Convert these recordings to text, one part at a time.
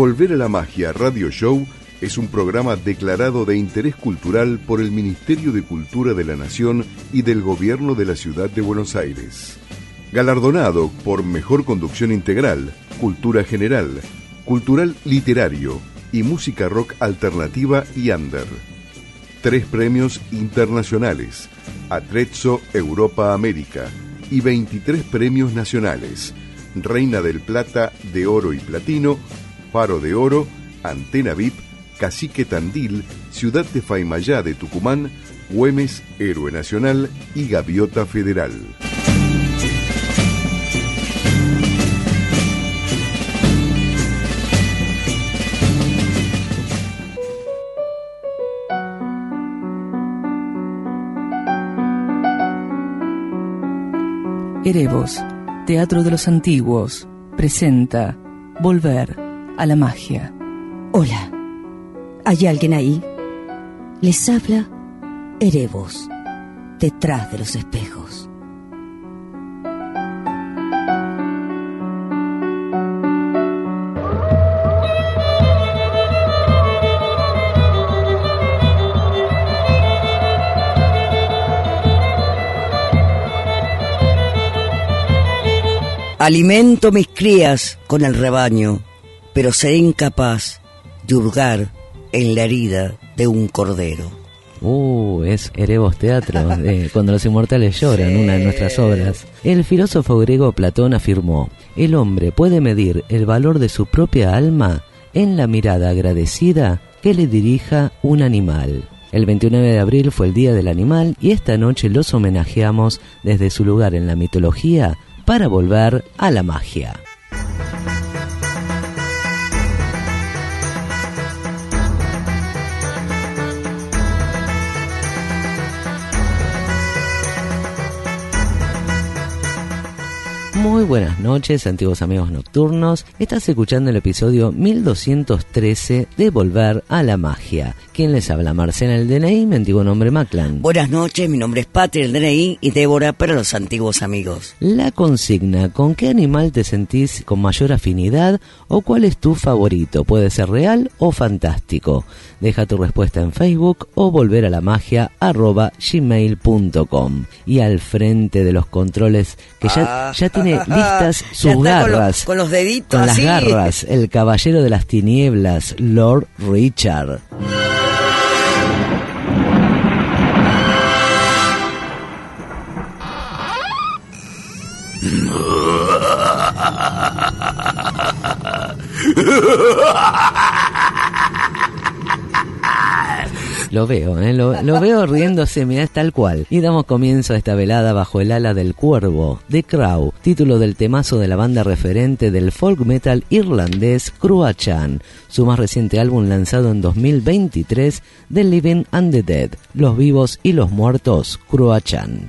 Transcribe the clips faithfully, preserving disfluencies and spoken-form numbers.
Volver a la Magia Radio Show es un programa declarado de interés cultural por el Ministerio de Cultura de la Nación y del Gobierno de la Ciudad de Buenos Aires. Galardonado por Mejor Conducción Integral, Cultura General, Cultural Literario y Música Rock Alternativa y Under. Tres premios internacionales, Atrezzo Europa América, y veintitrés premios nacionales, Reina del Plata, de Oro y Platino, Faro de Oro, Antena V I P, Cacique Tandil, Ciudad de Faimayá de Tucumán, Güemes, Héroe Nacional y Gaviota Federal. Erebos, Teatro de los Antiguos, presenta Volver a la Magia. Hola, ¿hay alguien ahí? Les habla Erebos, detrás de los espejos. Alimento mis crías con el rebaño, pero seré incapaz de hurgar en la herida de un cordero. Uh, es Erebos Teatro, de Cuando los Inmortales Lloran, sí. Una de nuestras obras. El filósofo griego Platón afirmó: el hombre puede medir el valor de su propia alma en la mirada agradecida que le dirija un animal. El veintinueve de abril fue el Día del Animal y esta noche los homenajeamos desde su lugar en la mitología para volver a la magia. Muy buenas noches, antiguos amigos nocturnos. Estás escuchando el episodio mil doscientos trece de Volver a la Magia. ¿Quién les habla? Marcela, el D N I, mi antiguo nombre Maclan. Buenas noches, mi nombre es Patri, el D N I, y Débora para los antiguos amigos. La consigna: ¿con qué animal te sentís con mayor afinidad o cuál es tu favorito? Puede ser real o fantástico. Deja tu respuesta en Facebook o volver a la magia arroba gmail punto com. Y al frente de los controles, que ya, ah, ya tiene listas sus garras, con los, con los deditos con así. Las garras, el caballero de las tinieblas, Lord Richard. Lo veo, ¿eh? lo, lo veo riéndose, mirá, es tal cual. Y damos comienzo a esta velada bajo el ala del cuervo, The Crow, título del temazo de la banda referente del folk metal irlandés Cruachan, su más reciente álbum lanzado en dos mil veintitrés, The Living and the Dead, Los Vivos y los Muertos, Cruachan.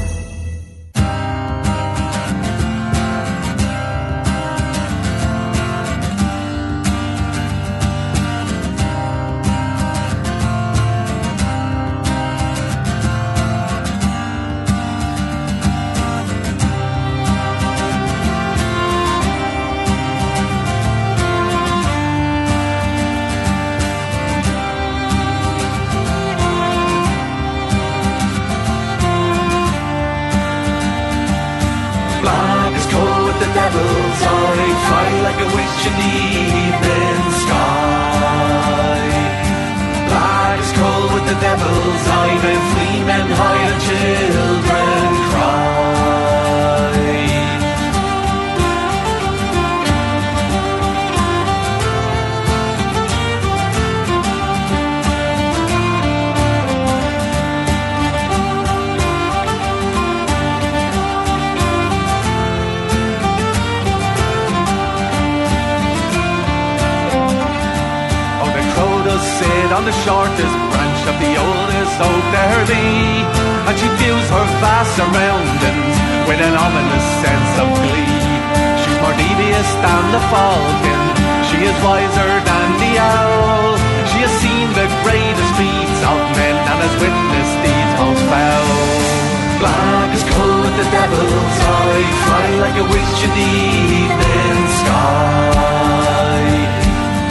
On the shortest branch of the oldest oak there be, and she views her vast surroundings with an ominous sense of glee. She's more devious than the falcon, she is wiser than the owl. She has seen the greatest feats of men and has witnessed deeds most foul. Black as coal with the devil's eye, fly like a witch in the evening sky.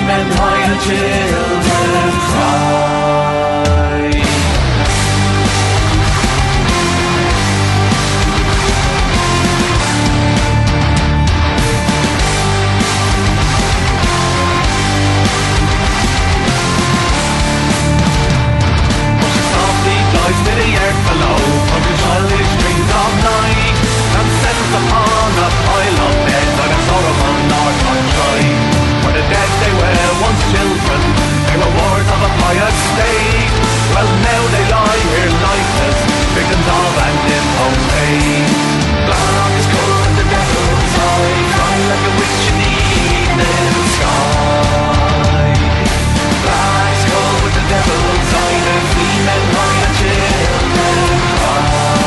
men, why do children cry? To the earth below, from the childish dreams of night, and settles upon a pile of beds like a sorrowful north on Troy. For the dead they were once children, they were wards of a pious state. Well now they lie here lifeless, victims of an imposed fate. Black is cold, the devil's eye, crying like a witch in the evening sky. Black is cold with the devil's eye, the free men lie and children cry.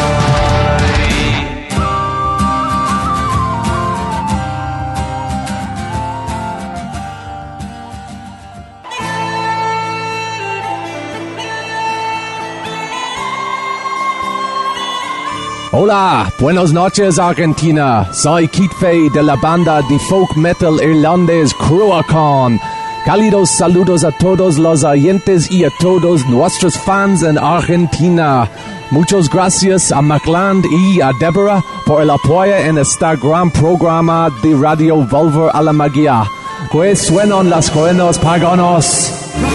Hola, buenas noches Argentina, soy Kit Fay de la banda de folk metal irlandés Cruachan. Cálidos saludos a todos los oyentes y a todos nuestros fans en Argentina. Muchas gracias a McLand y a Deborah por el apoyo en este gran programa de Radio Volver a la Magia. Que suenan las cuernos paganos.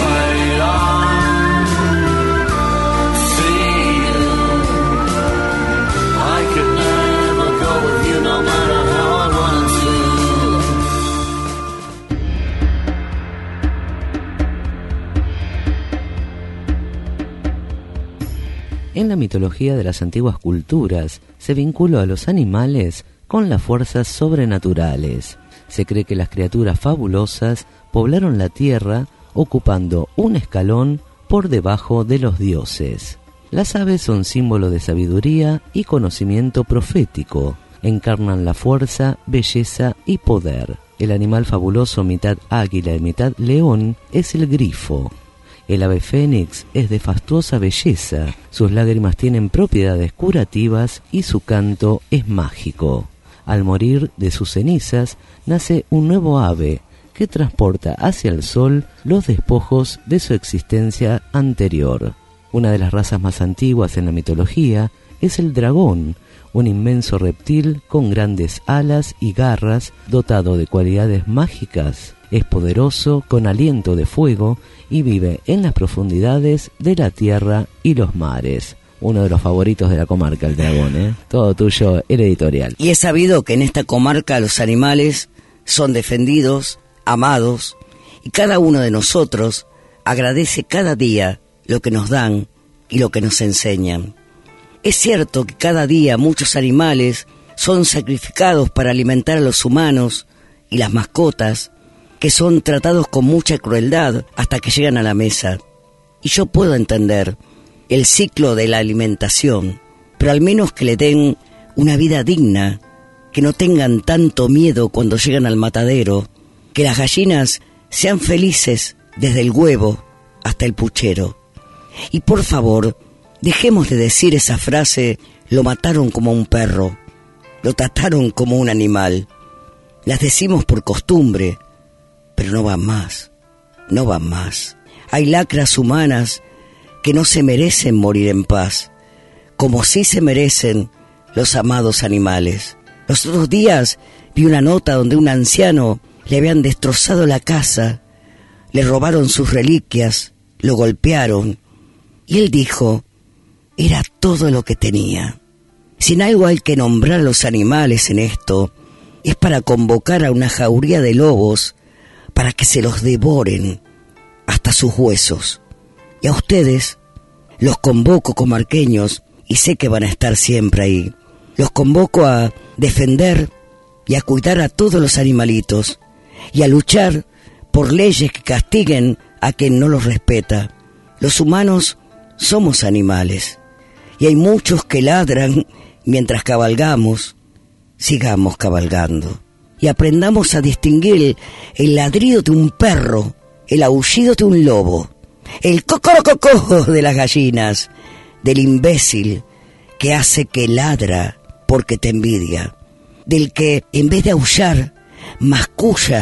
En la mitología de las antiguas culturas se vinculó a los animales con las fuerzas sobrenaturales. Se cree que las criaturas fabulosas poblaron la tierra ocupando un escalón por debajo de los dioses. Las aves son símbolo de sabiduría y conocimiento profético. Encarnan la fuerza, belleza y poder. El animal fabuloso mitad águila y mitad león es el grifo. El ave fénix es de fastuosa belleza, sus lágrimas tienen propiedades curativas y su canto es mágico. Al morir de sus cenizas, nace un nuevo ave que transporta hacia el sol los despojos de su existencia anterior. Una de las razas más antiguas en la mitología es el dragón, un inmenso reptil con grandes alas y garras dotado de cualidades mágicas. Es poderoso, con aliento de fuego, y vive en las profundidades de la tierra y los mares. Uno de los favoritos de la comarca, el dragón, ¿eh? Todo tuyo, el editorial. Y es sabido que en esta comarca los animales son defendidos, amados, y cada uno de nosotros agradece cada día lo que nos dan y lo que nos enseñan. Es cierto que cada día muchos animales son sacrificados para alimentar a los humanos y las mascotas, que son tratados con mucha crueldad hasta que llegan a la mesa. Y yo puedo entender el ciclo de la alimentación, pero al menos que le den una vida digna, que no tengan tanto miedo cuando llegan al matadero, que las gallinas sean felices desde el huevo hasta el puchero. Y por favor, dejemos de decir esa frase, lo mataron como un perro, lo trataron como un animal. Las decimos por costumbre, pero no van más, no van más. Hay lacras humanas que no se merecen morir en paz, como sí se merecen los amados animales. Los otros días vi una nota donde un anciano le habían destrozado la casa, le robaron sus reliquias, lo golpearon, y él dijo, era todo lo que tenía. Si en algo hay que nombrar a los animales en esto, es para convocar a una jauría de lobos para que se los devoren hasta sus huesos. Y a ustedes los convoco, comarqueños, y sé que van a estar siempre ahí. Los convoco a defender y a cuidar a todos los animalitos y a luchar por leyes que castiguen a quien no los respeta. Los humanos somos animales y hay muchos que ladran mientras cabalgamos. Sigamos cabalgando y aprendamos a distinguir el, el ladrido de un perro, el aullido de un lobo, el cocorococo de las gallinas, del imbécil que hace que ladra porque te envidia, del que en vez de aullar masculla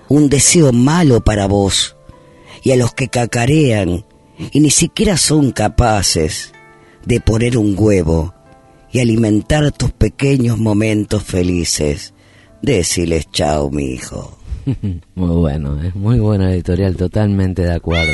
un deseo malo para vos, y a los que cacarean y ni siquiera son capaces de poner un huevo y alimentar tus pequeños momentos felices. Deciles chao, mi hijo. Muy bueno, es muy buena editorial, totalmente de acuerdo.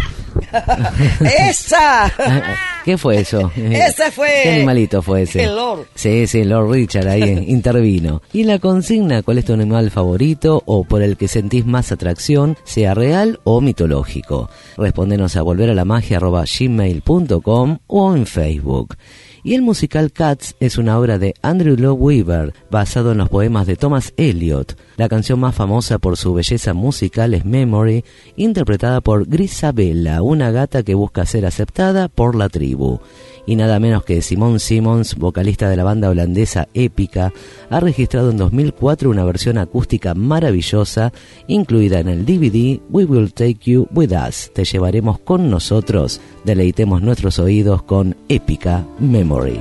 ¡Esa! ¿Qué fue eso? ¡Ese fue! ¿Qué animalito fue ese? El Lord. Sí, sí, Lord Richard ahí intervino. Y la consigna, ¿cuál es tu animal favorito o por el que sentís más atracción, sea real o mitológico? Respóndenos a volver a la magia arroba gmail punto com o en Facebook. Y el musical Cats es una obra de Andrew Lloyd Webber, basado en los poemas de Thomas Eliot. La canción más famosa por su belleza musical es Memory, interpretada por Grisabella, una gata que busca ser aceptada por la tribu. Y nada menos que Simone Simons, vocalista de la banda holandesa Épica, ha registrado en dos mil cuatro una versión acústica maravillosa, incluida en el D V D We Will Take You With Us. Te llevaremos con nosotros. Deleitemos nuestros oídos con Épica Memory.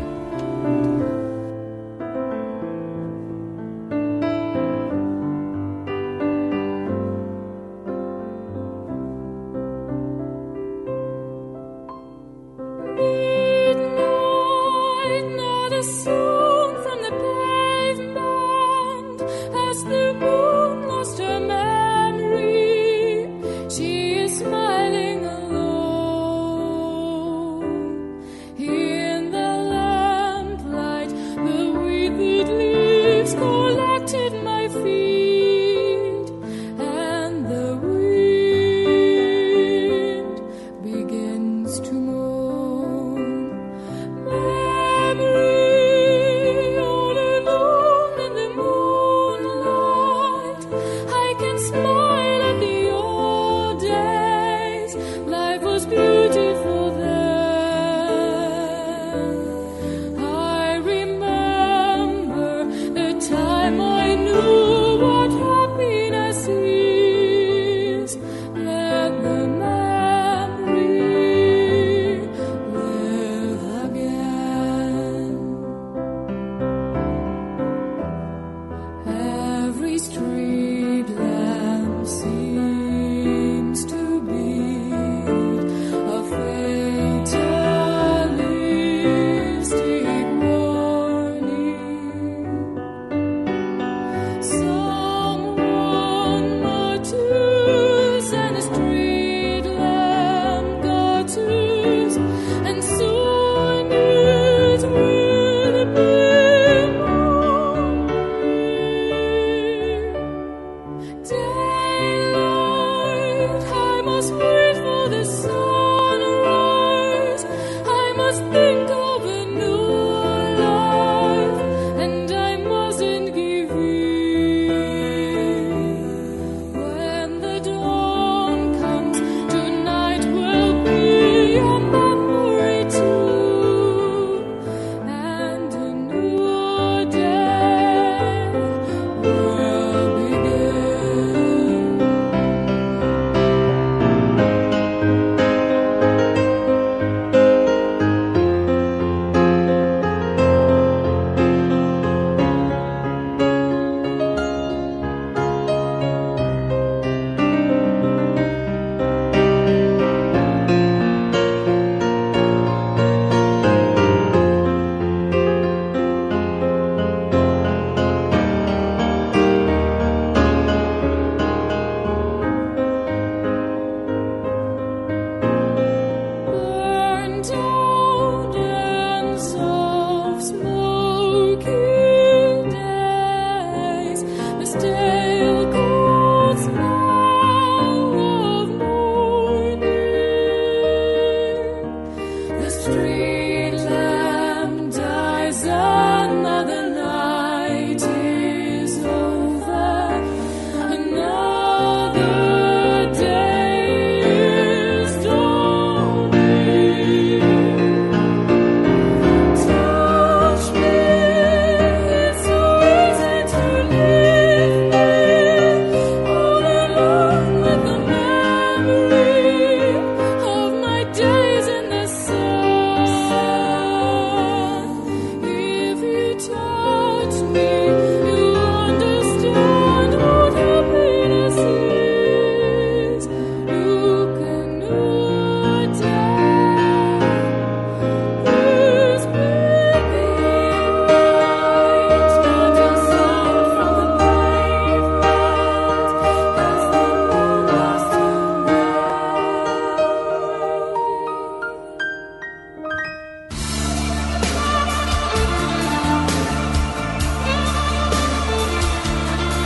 In the land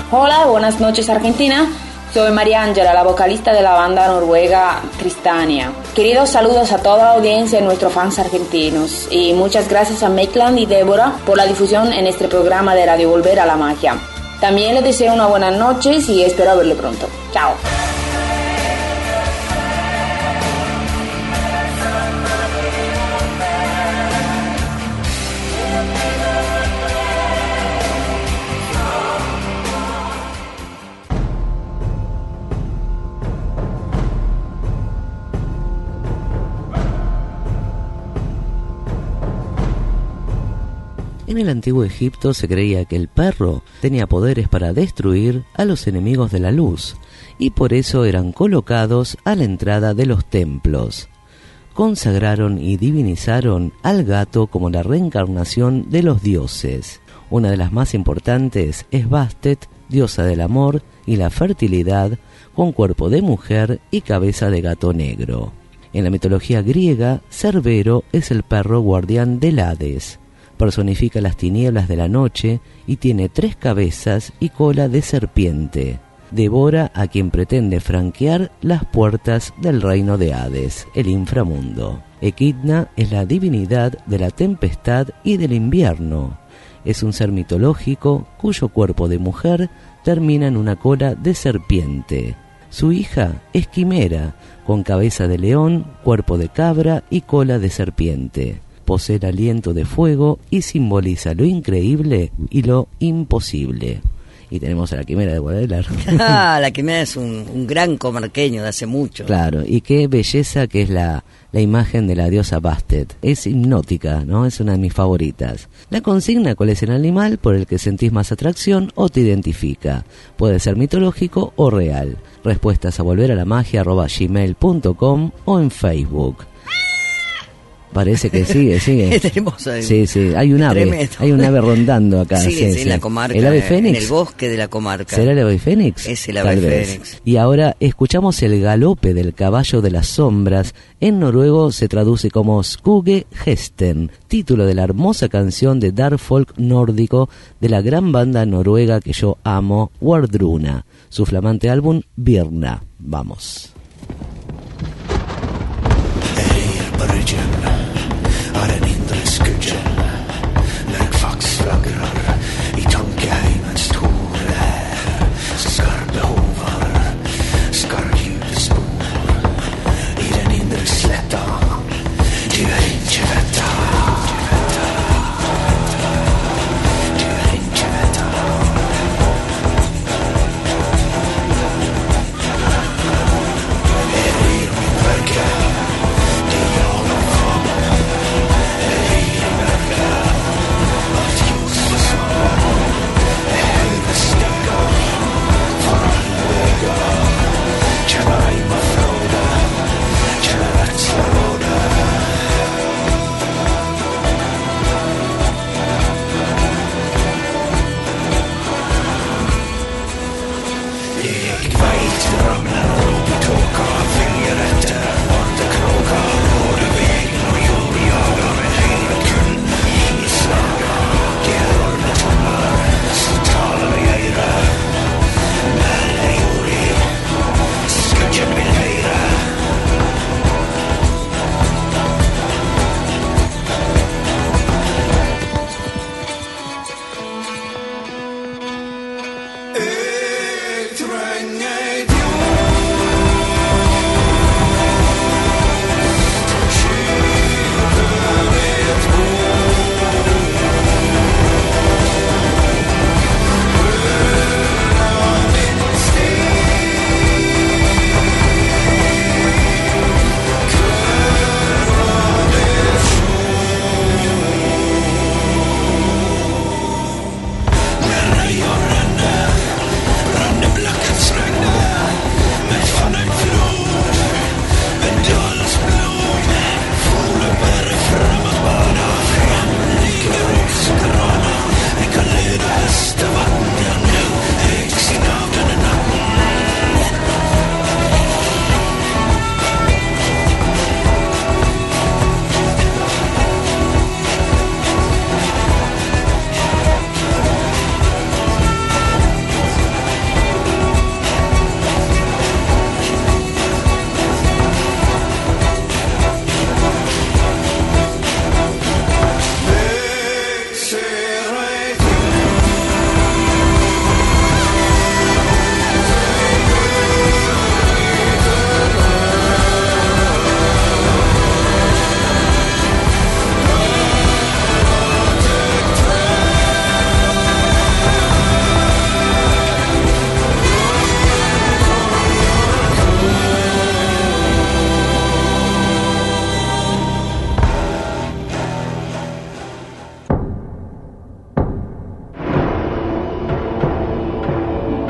Hola, buenas noches Argentina. Soy María Ángela, la vocalista de la banda noruega Tristania. Queridos saludos a toda la audiencia y nuestros fans argentinos. Y muchas gracias a Maitland y Débora por la difusión en este programa de Radio Volver a la Magia. También les deseo una buena noche y espero verle pronto. Chao. En el antiguo Egipto se creía que el perro tenía poderes para destruir a los enemigos de la luz, y por eso eran colocados a la entrada de los templos. Consagraron y divinizaron al gato como la reencarnación de los dioses. Una de las más importantes es Bastet, diosa del amor y la fertilidad, con cuerpo de mujer y cabeza de gato negro. En la mitología griega, Cerbero es el perro guardián del Hades. Personifica las tinieblas de la noche y tiene tres cabezas y cola de serpiente. Devora a quien pretende franquear las puertas del reino de Hades, el inframundo. Equidna es la divinidad de la tempestad y del invierno. Es un ser mitológico cuyo cuerpo de mujer termina en una cola de serpiente. Su hija es Quimera, con cabeza de león, cuerpo de cabra y cola de serpiente. Posee el aliento de fuego y simboliza lo increíble y lo imposible. Y tenemos a la Quimera de Guadalajara. Ah, la Quimera es un, un gran comarqueño de hace mucho. Claro, y qué belleza que es la, la imagen de la diosa Bastet. Es hipnótica, ¿no? Es una de mis favoritas. La consigna: ¿cuál es el animal por el que sentís más atracción o te identifica? Puede ser mitológico o real. Respuestas a volver a la magia arroba gmail punto com o en Facebook. Parece que sigue, sigue. Tenemos ahí, sí, sí, hay un ave, tremendo. hay un ave rondando acá. Sí, sí, es sí. en la comarca. ¿El ave fénix? En el bosque de la comarca. ¿Será el ave fénix? Es el ave Tal vez. fénix. Y ahora escuchamos el galope del caballo de las sombras. En noruego se traduce como Skuge Hesten, título de la hermosa canción de dark folk nórdico de la gran banda noruega que yo amo, Wardruna. Su flamante álbum Birna. Vamos. Har en indre skudgen, lørkfaks flagrer I tankeheimens store her. Skarpe hovar, skarphjudespor I den indre sletta, du er ikke vetta. Du er ikke vetta. Jeg rir min verke, det er all of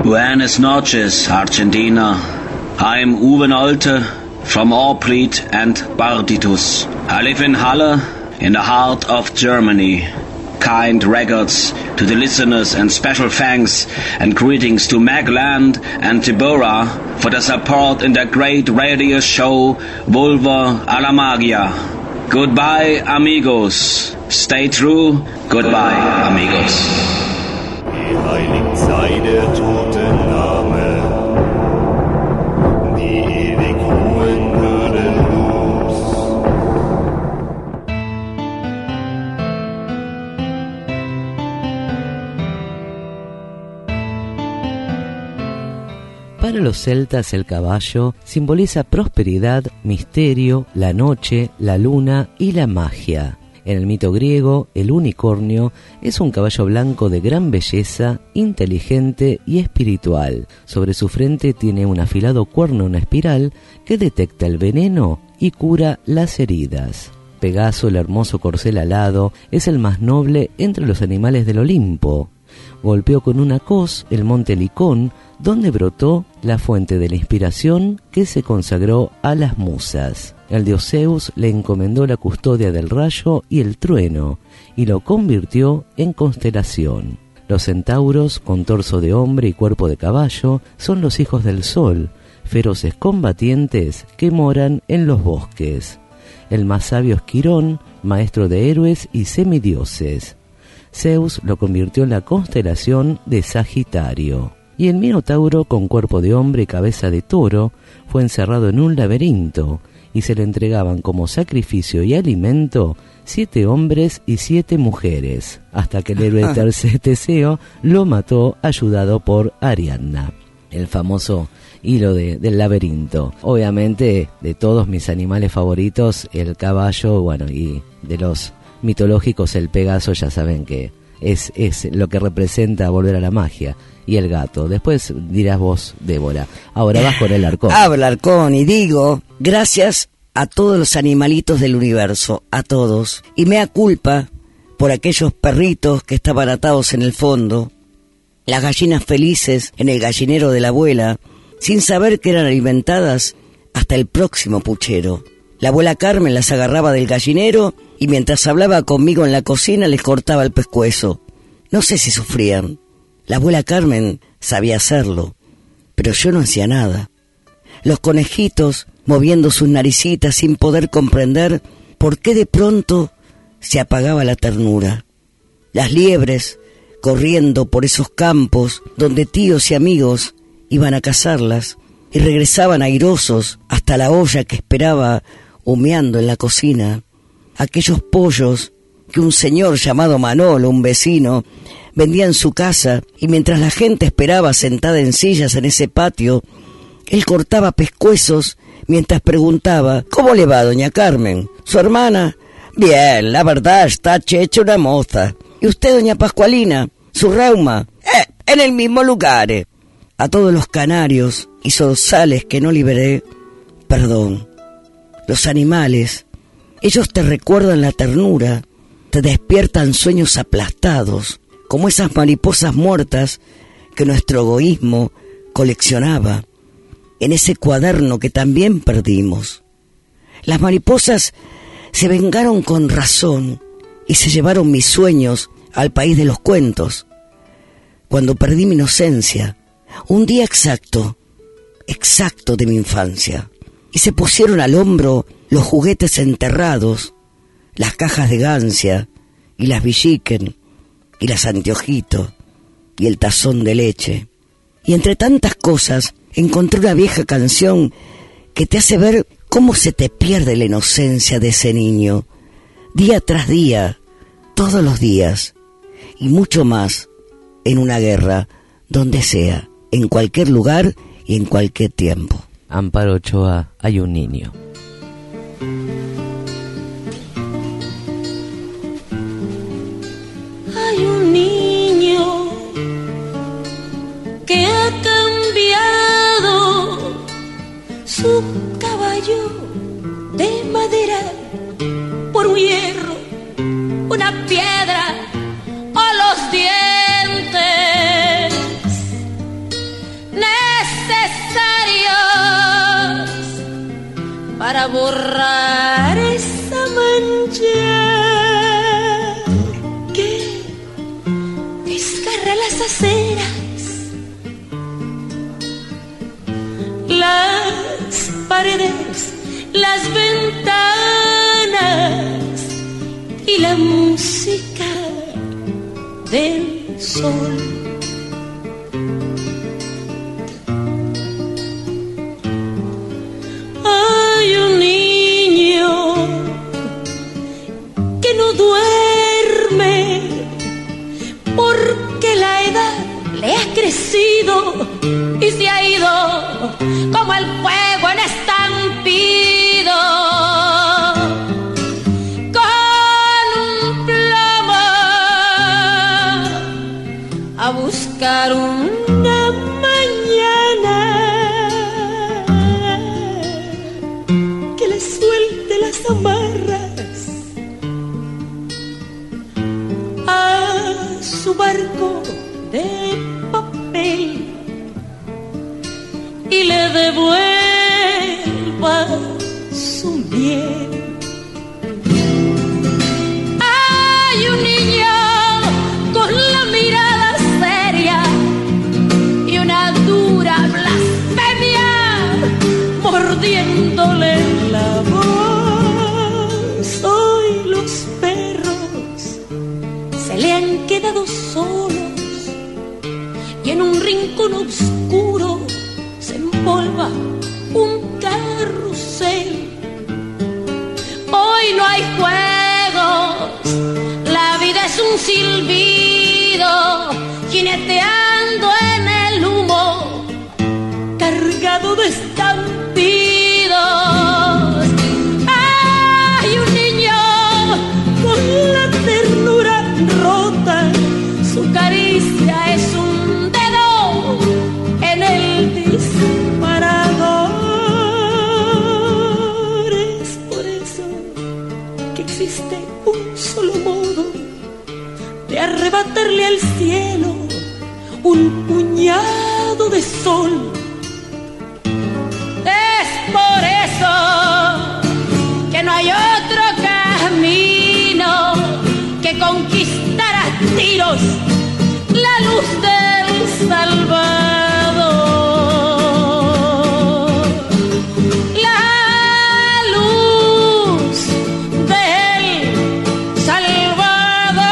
Buenas noches, Argentina. I'm Uwe Nolte from Orplied and Barditus. I live in Halle, in the heart of Germany. Kind regards to the listeners and special thanks and greetings to Magland and Deborah for the support in the great radio show Vulva a la Magia. Goodbye, amigos. Stay true. Goodbye, amigos. Die heilig sei der toten Name, die ewig ruhen würdelos. Para los celtas el caballo simboliza prosperidad, misterio, la noche, la luna y la magia. En el mito griego, el unicornio es un caballo blanco de gran belleza, inteligente y espiritual. Sobre su frente tiene un afilado cuerno en espiral que detecta el veneno y cura las heridas. Pegaso, el hermoso corcel alado, es el más noble entre los animales del Olimpo. Golpeó con una coz el monte Licón, donde brotó la fuente de la inspiración que se consagró a las musas. El dios Zeus le encomendó la custodia del rayo y el trueno, y lo convirtió en constelación. Los centauros, con torso de hombre y cuerpo de caballo, son los hijos del sol, feroces combatientes que moran en los bosques. El más sabio es Quirón, maestro de héroes y semidioses. Zeus lo convirtió en la constelación de Sagitario. Y el Minotauro, con cuerpo de hombre y cabeza de toro, fue encerrado en un laberinto, y se le entregaban como sacrificio y alimento siete hombres y siete mujeres, hasta que el héroe Teseo lo mató ayudado por Ariadna. El famoso hilo de, del laberinto. Obviamente, de todos mis animales favoritos, el caballo, bueno, y de los mitológicos, el Pegaso, ya saben que es, es lo que representa volver a la magia. Y el gato. Después dirás vos, Débora. Ahora vas con el halcón. Habla halcón y digo, gracias a todos los animalitos del universo, a todos. Y mea culpa por aquellos perritos que estaban atados en el fondo, las gallinas felices en el gallinero de la abuela, sin saber que eran alimentadas hasta el próximo puchero. La abuela Carmen las agarraba del gallinero y mientras hablaba conmigo en la cocina les cortaba el pescuezo. No sé si sufrían. La abuela Carmen sabía hacerlo, pero yo no hacía nada. Los conejitos moviendo sus naricitas sin poder comprender por qué de pronto se apagaba la ternura. Las liebres corriendo por esos campos donde tíos y amigos iban a cazarlas y regresaban airosos hasta la olla que esperaba humeando en la cocina. Aquellos pollos que un señor llamado Manolo, un vecino, vendía en su casa, y mientras la gente esperaba sentada en sillas en ese patio, él cortaba pescuezos mientras preguntaba: ¿cómo le va, doña Carmen? ¿Su hermana? Bien, la verdad está checha una moza. ¿Y usted, doña Pascualina? ¿Su reuma? Eh, en el mismo lugar. Eh. A todos los canarios y zorzales que no liberé, perdón. Los animales, ellos te recuerdan la ternura, te despiertan sueños aplastados, como esas mariposas muertas que nuestro egoísmo coleccionaba en ese cuaderno que también perdimos. Las mariposas se vengaron con razón y se llevaron mis sueños al país de los cuentos. Cuando perdí mi inocencia, un día exacto, exacto de mi infancia, y se pusieron al hombro los juguetes enterrados, las cajas de gancia y las villiquen, y las anteojitos, y el tazón de leche. Y entre tantas cosas, encontré una vieja canción que te hace ver cómo se te pierde la inocencia de ese niño, día tras día, todos los días, y mucho más en una guerra, donde sea, en cualquier lugar y en cualquier tiempo. Amparo Ochoa, hay un niño. Hay un niño que ha cambiado su caballo de madera por un hierro, una piedra o los dientes. borrar esa mancha que desgarra las aceras, las paredes, las ventanas y la música del sol. Hay un niño que no duerme porque la edad le ha crecido y se ha ido como el fuego en estampido, con un plomo a buscar una mañana que le suelte las amarras a su barco de papel y le devuelva su miel. Hay un niño con la mirada seria y una dura blasfemia mordiéndole la voz. Hoy los perros se le han quedado solos y en un rincón oscuro se empolva un carrusel. Hoy no hay juegos, la vida es un silbido, jineteando en el humo, cargado de estampidos. Hay un niño con la ternura rota, su caricia es un dedo en el disparador. Es por eso que existe un solo modo de arrebatarle al cielo un puñado de sol. Es por eso que no hay otro camino que conquistar a tiros la luz del Salvador, la luz del Salvador.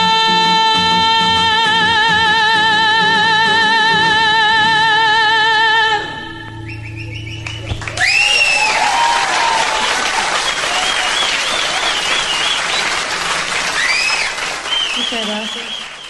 Muchas gracias.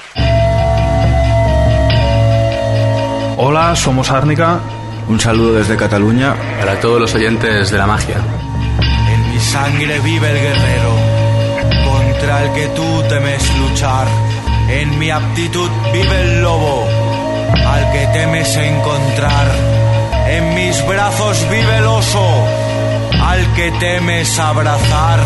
Hola, somos Árnica. Un saludo desde Cataluña. Para todos los oyentes de La Magia. En mi sangre vive el guerrero, contra el que tú temes luchar. En mi aptitud vive el lobo, al que temes encontrar. En mis brazos vive el oso, al que temes abrazar.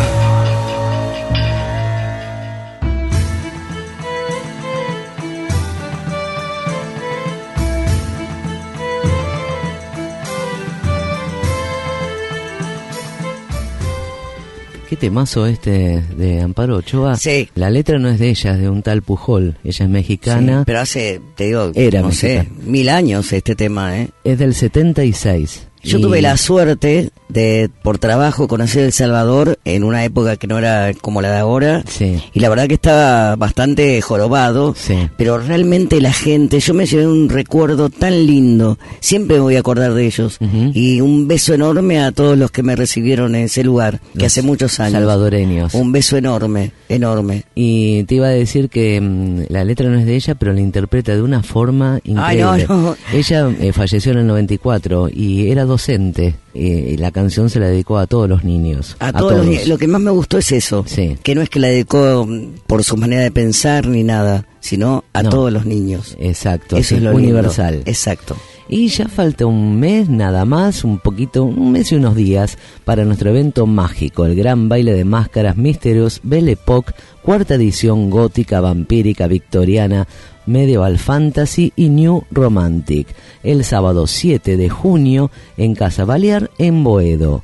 Qué temazo este de Amparo Ochoa. Sí. La letra no es de ella, es de un tal Pujol. Ella es mexicana. Sí, pero hace, te digo, Era no mexicana. sé, mil años este tema, ¿eh? Es del setenta y seis. Yo y... tuve la suerte de, por trabajo, conocer El Salvador en una época que no era como la de ahora. Sí. Y la verdad que estaba bastante jorobado. Sí. Pero realmente la gente, yo me llevé un recuerdo tan lindo. Siempre me voy a acordar de ellos. Uh-huh. Y un beso enorme a todos los que me recibieron en ese lugar, que Los hace muchos años. salvadoreños. Un beso enorme, enorme. Y te iba a decir que mmm, la letra no es de ella, pero la interpreta de una forma increíble. Ay, no, no. Ella eh, falleció en el noventa y cuatro y era docente. Eh, y la canción se la dedicó a todos los niños. A, a todos, todos. Los niños. Lo que más me gustó es eso. Sí. Que no es que la dedicó por su manera de pensar ni nada, sino a no. todos los niños. Exacto. Eso sí, es lo universal. Lindo. Exacto. Y ya falta un mes nada más, un poquito, un mes y unos días para nuestro evento mágico, el gran baile de máscaras Misterios Belle Époque, cuarta edición gótica, vampírica, victoriana, medieval fantasy y new romantic, el sábado siete de junio en Casa Balear en Boedo.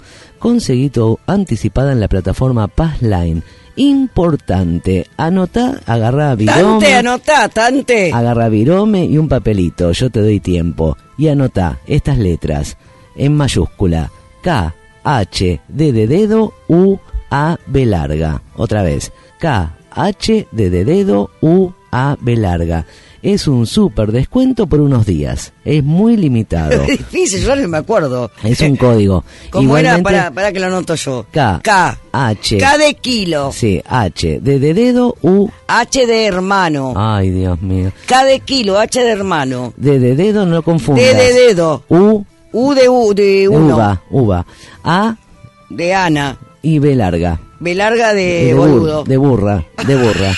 conseguí tu anticipada en la plataforma Passline. Importante, anotá, agarrá virome. Tante, anotá, tante. Agarrá virome y un papelito, yo te doy tiempo. Y anotá estas letras en mayúscula. K, H, D de dedo, U, A, B larga. Otra vez. K, H, D de dedo, U, A, B larga. Es un súper descuento por unos días. Es muy limitado. Es difícil, yo no me acuerdo. Es un código. ¿Cómo Igualmente, era? Para, para que lo anoto yo. K, K, H. K de kilo. Sí, H, D de dedo, U. H de hermano. Ay, Dios mío. K de kilo, H de hermano. D de dedo, no confundas. D de dedo. U. U de U, de uno. Uva, uva. A. De Ana. Y B larga. B larga de, de boludo. Bur, de burra, de burra.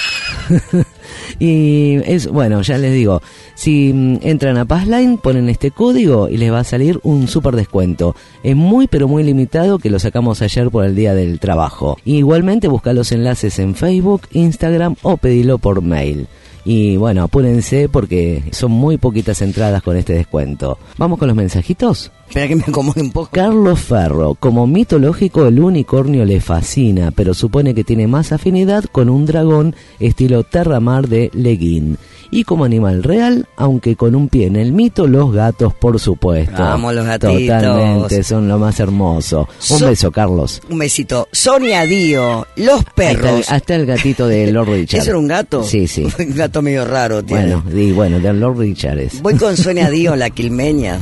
Y es, bueno, ya les digo, si mm, entran a Passline, ponen este código y les va a salir un súper descuento. Es muy pero muy limitado, que lo sacamos ayer por el día del trabajo. Y igualmente busca los enlaces en Facebook, Instagram o pedilo por mail. Y bueno, apúrense porque son muy poquitas entradas con este descuento. ¿Vamos con los mensajitos? Espera que me acomode un poco. Carlos Ferro, como mitológico el unicornio le fascina, pero supone que tiene más afinidad con un dragón estilo Terramar de Leguín. Y como animal real, aunque con un pie en el mito, los gatos, por supuesto. Vamos, los gatitos. Totalmente, son lo más hermoso. Un So- beso, Carlos. Un besito. Sonia Dio, los perros. Hasta, hasta el gatito de Lord Richard. ¿Eso era un gato? Sí, sí. Un gato medio raro, tiene. Bueno, y bueno, de Lord Richard es. Voy con Sonia Dio, la quilmeña.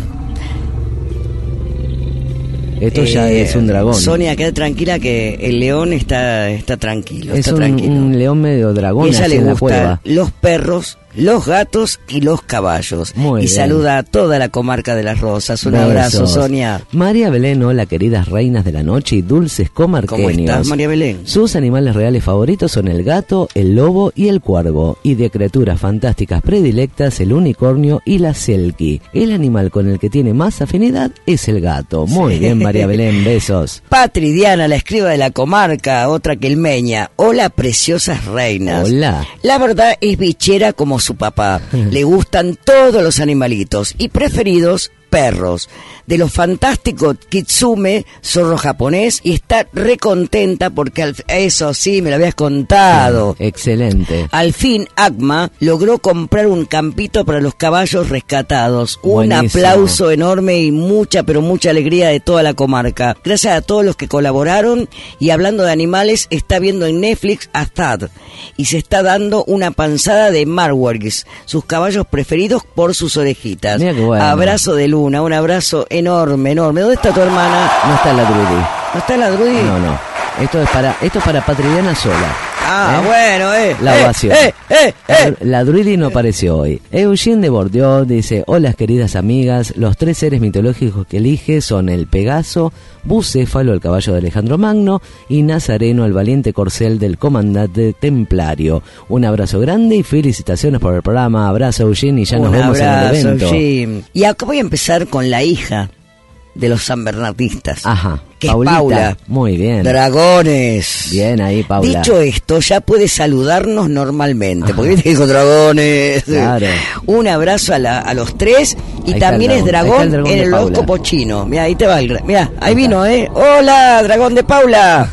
Esto Eh, ya es un dragón. Sonia, queda tranquila que el león está, está tranquilo. Es está un, tranquilo. un león medio dragón Y ella así le en la gustan cueva. los perros, los gatos y los caballos. Muy y bien. saluda a toda la comarca de Las Rosas. Un Besos. abrazo, Sonia. María Belén, hola queridas reinas de la noche y dulces comarqueños. ¿Cómo estás, María Belén? Sus animales reales favoritos son el gato, el lobo y el cuervo. Y de criaturas fantásticas predilectas, el unicornio y la selkie. El animal con el que tiene más afinidad es el gato. Muy Sí. bien, María Belén, besos. Patri Diana, la escriba de la comarca, otra quilmeña. Hola, preciosas reinas. Hola. La verdad es bichera como su papá. Le gustan todos los animalitos y preferidos perros. De los fantásticos Kitsume, zorro japonés, y está recontenta porque al, eso sí, me lo habías contado. Excelente. Al fin, Agma logró comprar un campito para los caballos rescatados. Un Buenísimo. aplauso enorme y mucha, pero mucha alegría de toda la comarca. Gracias a todos los que colaboraron. Y hablando de animales, está viendo en Netflix a Thad y se está dando una panzada de Marwargis, sus caballos preferidos por sus orejitas. Mira qué bueno. Abrazo de luna, un abrazo enorme, enorme. ¿Dónde está tu hermana? No está la Druidi. ¿No está la Drudy? No, no. Esto es para, esto es para Patridiana sola. Ah, ¿Eh? bueno, eh. La eh, ovación. eh, eh, eh. La, la Druidi no apareció hoy. Eugene de Bordeaux dice: hola queridas amigas, los tres seres mitológicos que elige son el Pegaso, Bucéfalo, el caballo de Alejandro Magno, y Nazareno, el valiente corcel del comandante templario. Un abrazo grande y felicitaciones por el programa. Abrazo, Eugene, y ya nos Un vemos abrazo, en el evento. Jim. Y acá voy a empezar con la hija de los sanbernardistas. Ajá. Que Paulita. es Paula. Muy bien. Dragones. Bien ahí, Paula. Dicho esto, ya puede saludarnos normalmente. Porque viste que dijo dragones. Claro. Un abrazo a, la, a los tres. Y Ahí está también el es dragón. Ahí está dragón, el dragón en de el Paula. horóscopo chino. Mira, ahí te va el. gra- Mira, ahí, Ahí vino, ¿eh? Hola, dragón de Paula.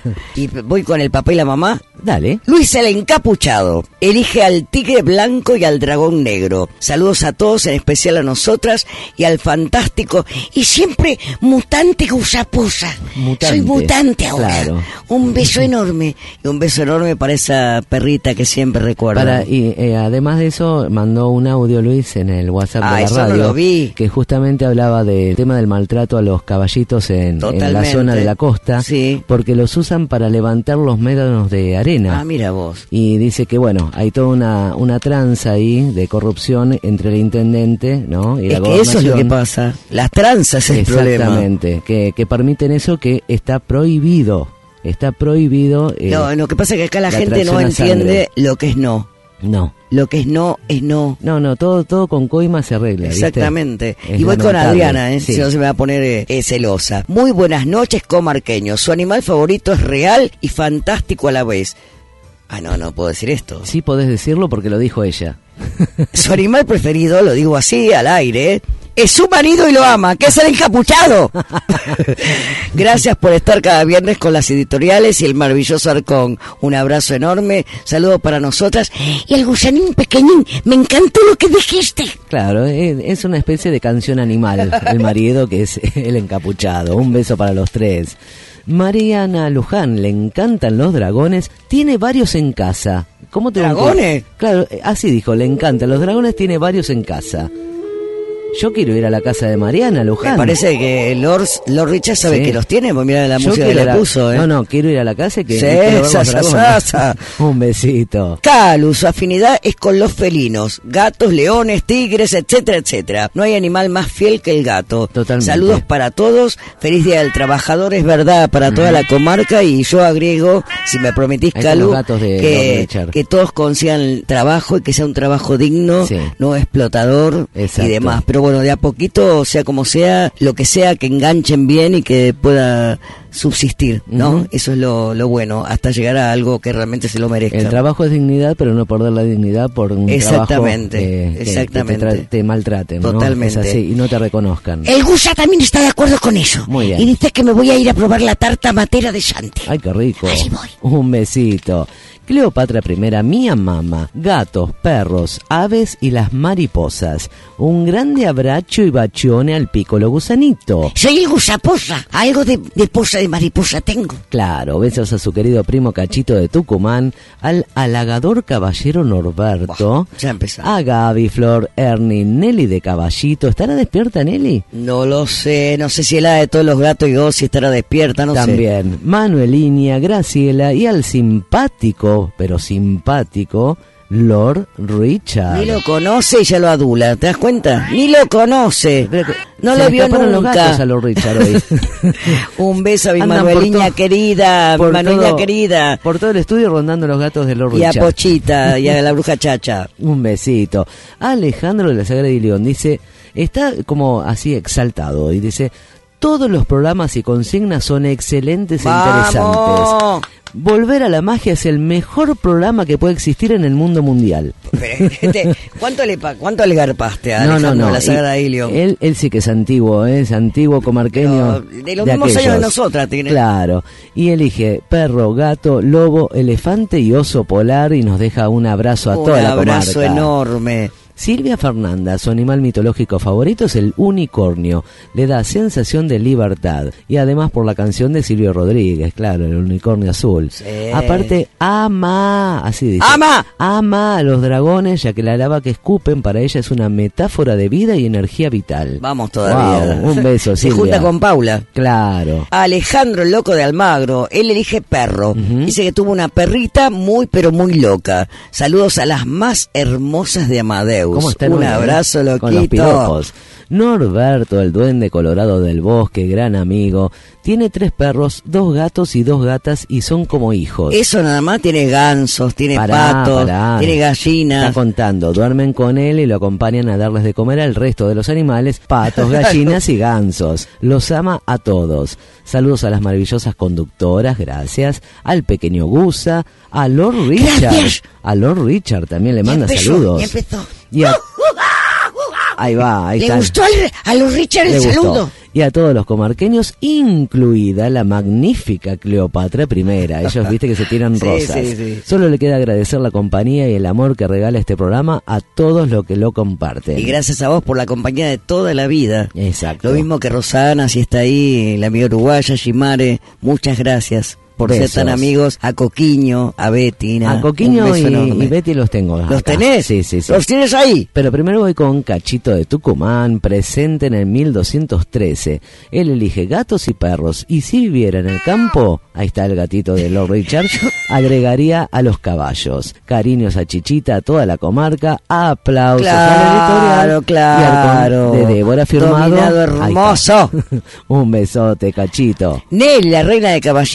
Y voy con el papá y la mamá. Dale. Luis el encapuchado elige al tigre blanco y al dragón negro. Saludos a todos, en especial a nosotras y al fantástico y siempre mutante Gusaposa. Mutante, Soy mutante ahora. claro. Un beso enorme y un beso enorme para esa perrita que siempre recuerdo. Para, y eh, además de eso, mandó un audio Luis en el WhatsApp Ah, de la eso no radio lo vi. que justamente hablaba del tema del maltrato a los caballitos en, en la Totalmente. zona de la costa, Sí. porque los usan para levantar los médanos de arena. Ah, mira vos. Y dice que bueno, hay toda una, una tranza ahí de corrupción entre el intendente, ¿no? Y la Es que eso es lo que gobernación. pasa. Las tranzas es el problema. Exactamente, que, que permiten eso, que está prohibido, está prohibido. eh, No, lo que pasa es que acá la, la gente no tracción a entiende sangre. lo que es no. No. Lo que es no es no. No, no, todo todo con coima se arregla. ¿viste? Exactamente. Es Y voy con lamentable. Adriana, ¿eh? Sí. Si no se me va a poner eh, eh, celosa. Muy buenas noches, comarqueños. Su animal favorito es real y fantástico a la vez. Ah, no, no puedo decir esto. Sí podés decirlo porque lo dijo ella. Su animal preferido, lo digo así, al aire, es su marido y lo ama, que es el encapuchado. Gracias por estar cada viernes con las editoriales y el maravilloso Arcón. Un abrazo enorme, saludos para nosotras. Y el gusanín pequeñín, me encantó lo que dijiste. Claro, es, es una especie de canción animal, el marido que es el encapuchado. Un beso para los tres. Mariana Luján, le encantan los dragones, tiene varios en casa. ¿Cómo te ¿Dragones? Claro, así dijo, le encantan los dragones, tiene varios en casa. Yo quiero ir a la casa de Mariana Luján. Me parece que Lord, Lord Richard sabe sí. que los tiene, pues mira la Yo música que le la... puso, ¿eh? No, no, quiero ir a la casa y que... Sí, que sa, sa, sa, sa. Un besito. Calu, su afinidad es con los felinos, gatos, leones, tigres, etcétera, etcétera. No hay animal más fiel que el gato. Totalmente. Saludos para todos, feliz Día del Trabajador, es verdad, para toda la comarca, y yo agrego, si me prometís, Calu, que, que todos consigan trabajo y que sea un trabajo digno, sí. no explotador. Exacto. Y demás. Pero bueno, de a poquito, sea como sea, lo que sea, que enganchen bien y que pueda subsistir, ¿no? Uh-huh. Eso es lo, lo bueno, hasta llegar a algo que realmente se lo merezca. El trabajo es dignidad, pero no perder la dignidad por un exactamente, trabajo que, exactamente. que te, tra- te maltraten, totalmente. ¿no? Es así, y no te reconozcan. El Gusa también está de acuerdo con eso. Muy bien. Y dice que me voy a ir a probar la tarta matera de Santi. Ay, qué rico. Así voy. Un besito. Cleopatra primera, mía mamá, gatos, perros, aves y las mariposas. Un grande abrazo y bacione al piccolo gusanito. Soy el gusaposa, algo de, de posa de mariposa tengo. Claro, besos a su querido primo Cachito de Tucumán, al halagador caballero Norberto, oh, ya empezó. A Gaby, Flor, Ernie, Nelly de Caballito. ¿Estará despierta Nelly? No lo sé, no sé si la de todos los gatos y Ozzy estará despierta, no También, sé. También, Manuelinia, Graciela y al simpático, pero simpático, Lord Richard. Ni lo conoce y ya lo adula, ¿te das cuenta? Ni lo conoce. No Se lo vio nunca. Los gatos a Lord Richard hoy. Un beso a mi Andan Manueliña to- querida, Manueliña querida. Por todo el estudio rondando los gatos de Lord y Richard. Y a Pochita y a la bruja Chacha. Un besito. Alejandro de la Sagrada de León dice, está como así exaltado y dice, todos los programas y consignas son excelentes e interesantes. Volver a la magia es el mejor programa que puede existir en el mundo mundial. Pero, este, ¿cuánto, le, ¿Cuánto le garpaste a no, Alejandro no, no. de la Sagrada de León? Él, él sí que es antiguo, ¿eh? Es antiguo comarqueño. Pero de los de mismos aquellos. Años de nosotras tiene. Claro. Y elige perro, gato, lobo, elefante y oso polar y nos deja un abrazo a un toda la comarca. Un abrazo enorme. Silvia Fernanda, su animal mitológico favorito es el unicornio, le da sensación de libertad, y además por la canción de Silvio Rodríguez, claro, el unicornio azul. Sí. Aparte, ama, así dice, ama, ama a los dragones, ya que la lava que escupen para ella es una metáfora de vida y energía vital. Vamos todavía. Wow, un beso, Silvia. Se junta con Paula. Claro. Alejandro, el loco de Almagro, él elige perro. Uh-huh. Dice que tuvo una perrita muy, pero muy loca. Saludos a las más hermosas de Amadeo. ¿Cómo está? Un abrazo, loquito. Con los piropos. Norberto, el duende colorado del bosque, gran amigo, tiene tres perros, dos gatos y dos gatas y son como hijos. Eso nada más, tiene gansos, tiene pará, patos, pará. tiene gallinas. Está contando, duermen con él y lo acompañan a darles de comer al resto de los animales, patos, gallinas y gansos. Los ama a todos. Saludos a las maravillosas conductoras, gracias. Al pequeño Gusa, a Lord Richard. Gracias. A Lord Richard también le manda empezó, saludos. Ya empezó. Y a... Ahí va, ahí Le está. gustó al, a los Richard el saludo. Y a todos los comarqueños, incluida la magnífica Cleopatra primera. Ellos, viste, que se tiran sí, rosas. Sí, sí. Solo le queda agradecer la compañía y el amor que regala este programa a todos los que lo comparten. Y gracias a vos por la compañía de toda la vida. Exacto. Lo mismo que Rosana, si está ahí, la amiga uruguaya, Shimare. Muchas gracias por Besos. ser tan amigos. A Coquiño, a Betty. A Coquiño y, y Betty los tengo. ¿Los acá. tenés? Sí, sí, sí. ¿Los tienes ahí? Pero primero voy con Cachito de Tucumán, presente en el mil doscientos trece. Él elige gatos y perros. Y si viviera en el campo, ahí está el gatito de Lord Richard, agregaría a los caballos. Cariños a Chichita, a toda la comarca. Aplausos claro, a la editorial. Claro, de Débora firmado. Dominado hermoso. Un besote, Cachito. Nelly, la reina de Caballito, que debe estar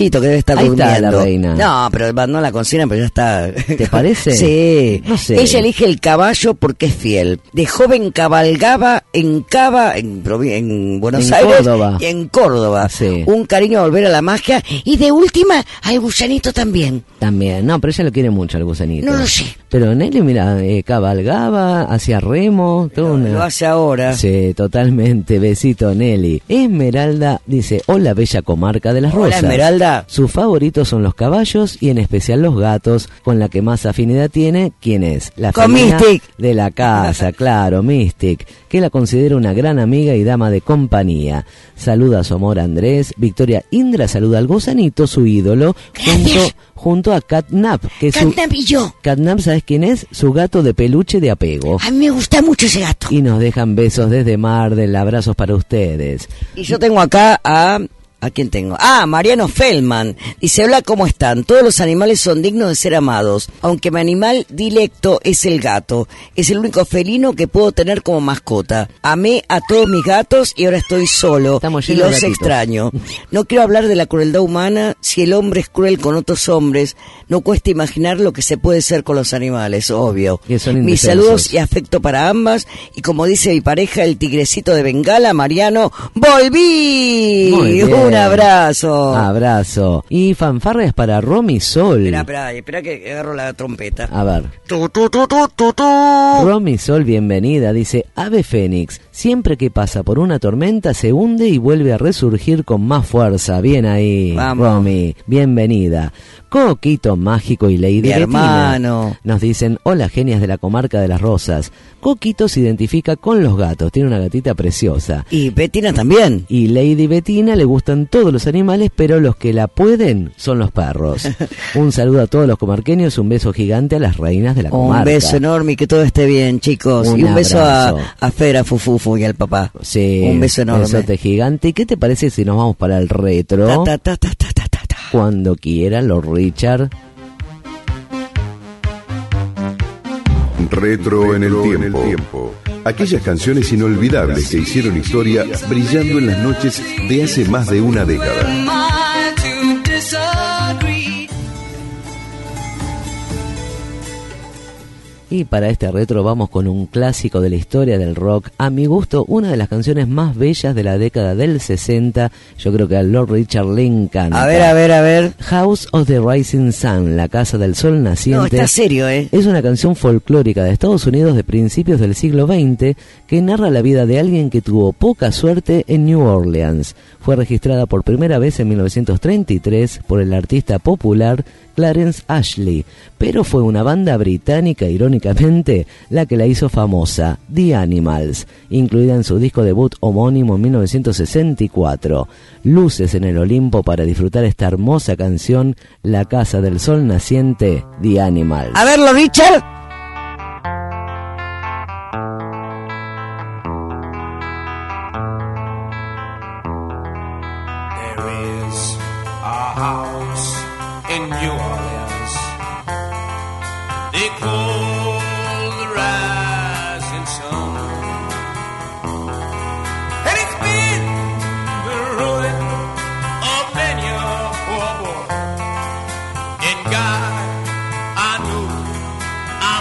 estar Ahí durmiendo. está la reina. No, pero mandó la consigna, pero ya está. ¿Te parece? Sí. No sé. Ella elige el caballo porque es fiel. De joven cabalgaba en Cava, en, Provi- en Buenos En Aires Córdoba. y en Córdoba. Sí. Un cariño a volver a la magia y de última al gusanito también. También, no, pero ella lo quiere mucho al gusanito. No lo sé. Pero Nelly, mira, eh, cabalgaba, hacía remo, todo una... Lo hace ahora. Sí, totalmente. Besito, Nelly. Esmeralda dice, hola, bella comarca de las Hola, Rosas. Esmeralda. Sus favoritos son los caballos y en especial los gatos, con la que más afinidad tiene, ¿quién es? La Con femina Mystic. de la casa, claro, Mystic, que la considera una gran amiga y dama de compañía. Saluda a su amor Andrés. Victoria Indra saluda al gusanito, su ídolo, junto, junto a Catnap, que es su... Catnap y yo. Catnap, ¿sabes quién es? Su gato de peluche de apego. A mí me gusta mucho ese gato. Y nos dejan besos desde Mar del Abrazos para ustedes. Y yo tengo acá a... ¿A quién tengo? Ah, Mariano Feldman. Dice, hola, ¿cómo están? Todos los animales son dignos de ser amados, aunque mi animal dilecto es el gato. Es el único felino que puedo tener como mascota. Amé a todos mis gatos y ahora estoy solo. Estamos y llenos de los gatitos. extraño. No quiero hablar de la crueldad humana. Si el hombre es cruel con otros hombres, no cuesta imaginar lo que se puede ser con los animales, obvio. Que son Mis indefensos. saludos y afecto para ambas. Y como dice mi pareja, el tigrecito de Bengala, Mariano, ¡volví! Muy bien. Un abrazo. Abrazo. Y fanfarrias para Romy Sol. Espera, espera, espera que agarro la trompeta. A ver. Tu, tu, tu, tu, tu, tu. Romy Sol, bienvenida. Dice, Ave Fénix, siempre que pasa por una tormenta se hunde y vuelve a resurgir con más fuerza. Bien ahí, Vamos. Romy. Bienvenida. Coquito Mágico y Lady Mi Bettina hermano. nos dicen, hola genias de la comarca de las Rosas. Coquito se identifica con los gatos, tiene una gatita preciosa. Y Bettina también. Y Lady Bettina le gustan todos los animales, pero los que la pueden son los perros. Un saludo a todos los comarqueños, un beso gigante a las reinas de la comarca. Un beso enorme y que todo esté bien, chicos. Un y un beso a, abrazo. a Fer, a Fufufu y al papá. Sí, Un beso enorme. besote gigante. ¿Y qué te parece si nos vamos para el retro? Ta, ta, ta, ta, ta, ta, ta. Cuando quiera, Lord Richard. Retro en el tiempo. Aquellas canciones inolvidables que hicieron historia brillando en las noches de hace más de una década. Y para este retro vamos con un clásico de la historia del rock. A mi gusto, una de las canciones más bellas de la década del sesenta. Yo creo que a Lord Richard le encanta. A ver, a ver, a ver. House of the Rising Sun, la casa del sol naciente. No, está serio, ¿eh? Es una canción folclórica de Estados Unidos de principios del siglo veinte que narra la vida de alguien que tuvo poca suerte en New Orleans. Fue registrada por primera vez en mil novecientos treinta y tres por el artista popular Clarence Ashley, pero fue una banda británica, irónicamente, la que la hizo famosa, The Animals, incluida en su disco debut homónimo en mil novecientos sesenta y cuatro. Luces en el Olimpo para disfrutar esta hermosa canción, La Casa del Sol Naciente, The Animals. A verlo, Richard. There is a house in New Orleans they call the Rising Sun, and it's been the ruin of many a poor boy. And God, I know I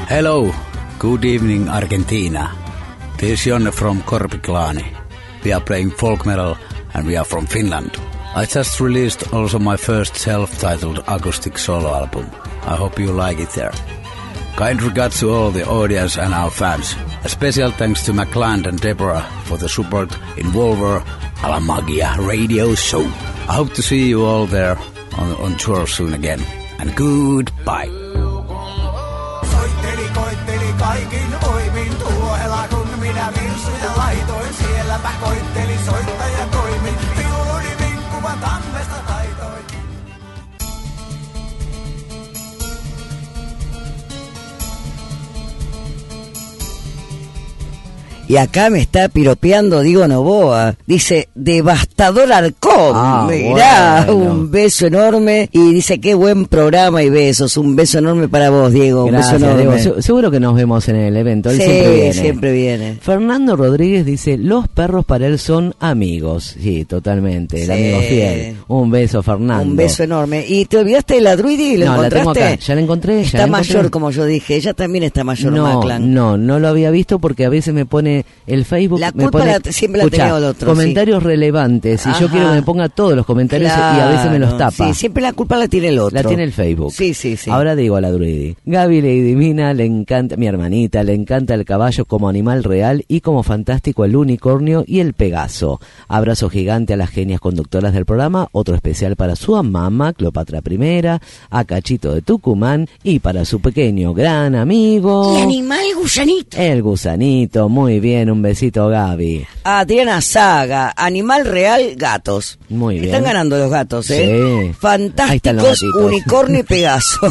Hello, good evening Argentina. This is Jonne from Korpiklaani. We are playing folk metal and we are from Finland. I just released also my first self-titled acoustic solo album. I hope you like it there. Kind regards to all the audience and our fans. A special thanks to McLeod and Deborah for the support in Volver Alla Magia radio show. I hope to see you all there on, on tour soon again. And goodbye. Soitteli, koitteli kaikin voimin tuohella, kun minä virsuja laitoin. Sielläpä koitteli soittaja toimin. Viuluni vinkkuva tammesta taitoin. Y acá me está piropeando Diego Novoa. Dice, devastador halcón. Ah, Mirá, bueno. un beso enorme. Y dice, qué buen programa y besos. Un beso enorme para vos, Diego. Un Gracias, beso enorme. Diego. Se- seguro que nos vemos en el evento. Él Sí, siempre viene. siempre viene. Fernando Rodríguez dice, los perros para él son amigos. Sí, totalmente, el Sí. amigo fiel. Un beso, Fernando. Un beso enorme. ¿Y te olvidaste de la Druidi? ¿La No, la tengo encontraste? acá. Ya la encontré. ya Está la encontré. mayor, como yo dije. Ella también está mayor, No, Maclan. no, no lo había visto porque a veces me pone el Facebook. La me culpa pone, la- siempre la escuchá, tenía el otro, comentarios relevantes. Y Ajá. yo quiero que me ponga todos los comentarios y a veces me los Claro, tapa. Sí, siempre la culpa la tiene el otro. La tiene el Facebook. Sí, sí, sí. Ahora digo a la Druidi. Gaby Lady Mina le encanta, mi hermanita, le encanta el caballo como animal real y como fantástico el unicornio y el pegaso. Abrazo gigante a las genias conductoras del programa, otro especial para su mamá, Cleopatra Primera, a Cachito de Tucumán y para su pequeño gran amigo... Y animal gusanito. El gusanito, muy bien, un besito Gaby. Adriana Saga, animal real, gatos. Muy bien. Están ganando los gatos, ¿eh? Sí. Ahí están los Fantásticos, gatitos. unicornio y pegaso.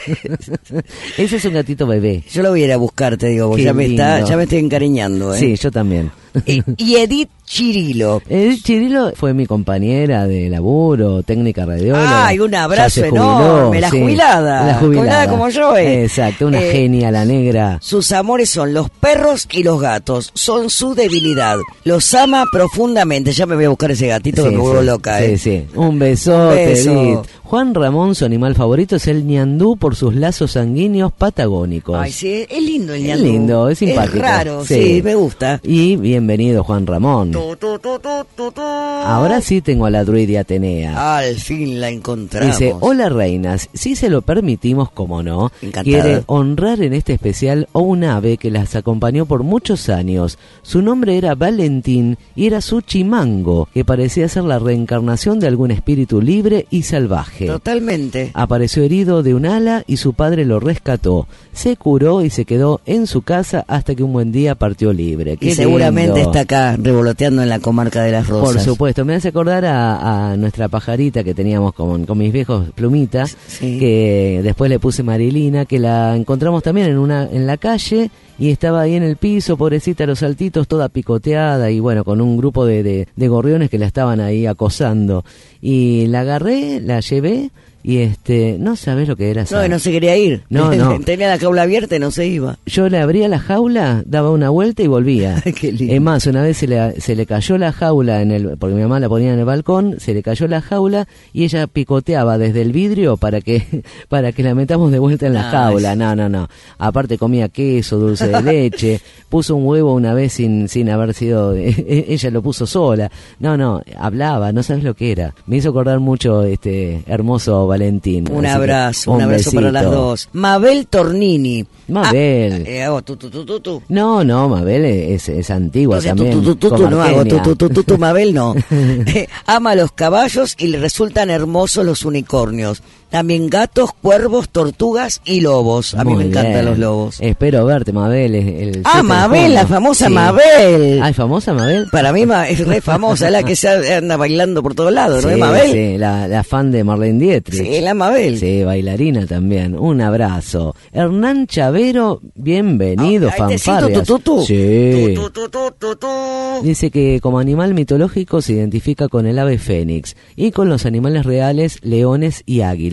Ese es un gatito bebé. Yo lo voy a ir a buscar, te digo, porque Qué ya me, está, lindo. ya me estoy encariñando, ¿eh? Sí, yo también. Y, y Edith Chirilo. Edith Chirilo fue mi compañera de laburo, técnica radióloga. Ay, un Ya abrazo se jubiló, enorme, la sí. jubilada. La jubilada. como yo, ¿eh? Exacto, una Eh, genia, la negra. Sus amores son los perros y los gatos. Son su debilidad. Los ama profundamente. Ya me voy a buscar ese gatito que Sí, me vuelvo sí, loca, sí, ¿eh? sí. Un besote, Un beso. Edith. Juan Ramón, su animal favorito es el ñandú por sus lazos sanguíneos patagónicos. Ay, sí, es lindo el Es ñandú. lindo, es simpático. Es raro, sí, me gusta. Y bienvenido, Juan Ramón. Tu, tu, tu, tu, tu, tu. Ahora sí tengo a la druidi Atenea. Al fin la encontramos. Dice, hola reinas, si se lo permitimos, como no, Encantada. quiere honrar en este especial a un ave que las acompañó por muchos años. Su nombre era Valentín y era su chimango, que parecía ser la reencarnación de algún espíritu libre y salvaje. Totalmente. Apareció herido de un ala y su padre lo rescató. Se curó y se quedó en su casa hasta que un buen día partió libre. Qué Y seguramente lindo. está acá revoloteando en la comarca de las Rosas. Por supuesto, me hace acordar a, a nuestra pajarita que teníamos con, con mis viejos plumitas, Sí. que después le puse Marilina, que la encontramos también en una en la calle y estaba ahí en el piso, pobrecita, los saltitos, toda picoteada y bueno, con un grupo de, de, de gorriones que la estaban ahí acosando. Y la agarré, la llevé y este, no sabés lo que era esa. No, y no se quería ir. No, no. Tenía la jaula abierta y no se iba. Yo le abría la jaula, daba una vuelta y volvía. Qué lindo. Es más, una vez se le, se le cayó la jaula, en el porque mi mamá la ponía en el balcón, se le cayó la jaula y ella picoteaba desde el vidrio para que para que la metamos de vuelta en la Ay. jaula. No, no, no. Aparte comía queso, dulce de leche, puso un huevo una vez sin sin haber sido... ella lo puso sola. No, no, hablaba, no sabes lo que era. Me hizo acordar mucho este hermoso Valentín. Un Así que, abrazo, un abrazo para las besito. dos. Mabel Tornini. Mabel. Ah, eh, hago tu, tu, tu, tu, tu. No, no, Mabel es, es antigua Entonces, también. tu, tu, tu, tu, como no hago, tu, Argenia. tu, tu, tu, tu, Mabel no. Eh, ama los caballos y le resultan hermosos los unicornios. También gatos, cuervos, tortugas y lobos. A mí Muy me encantan bien. los lobos. Espero verte, Mabel. el- el siete Ah, de Mabel, junio. la famosa Sí. Mabel. Ah, ¿es famosa Mabel? Para mí ma- es re famosa, es la que se anda bailando por todos lados, ¿no Sí, es Mabel? sí, la, la fan de Marlene Dietrich. Sí, la Mabel. Sí, bailarina también. Un abrazo. Hernán Chavero, bienvenido, Ah, ahí te fanfarrias. siento, tu, tu, tu. Sí. Tu, tu, tu, tu, tu. Dice que como animal mitológico se identifica con el ave fénix y con los animales reales, leones y águilas.